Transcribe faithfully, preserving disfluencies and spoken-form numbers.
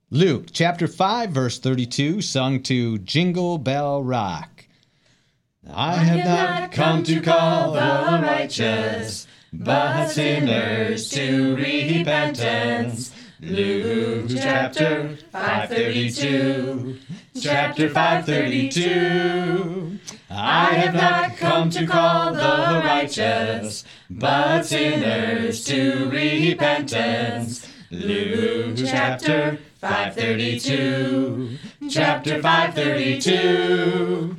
Luke chapter five, verse thirty-two, sung to Jingle Bell Rock. I have not come to call the righteous, but sinners to repentance. Luke chapter five thirty-two, chapter five thirty-two. I have not come to call the righteous, but sinners to repentance. Luke chapter five thirty-two, chapter five thirty-two.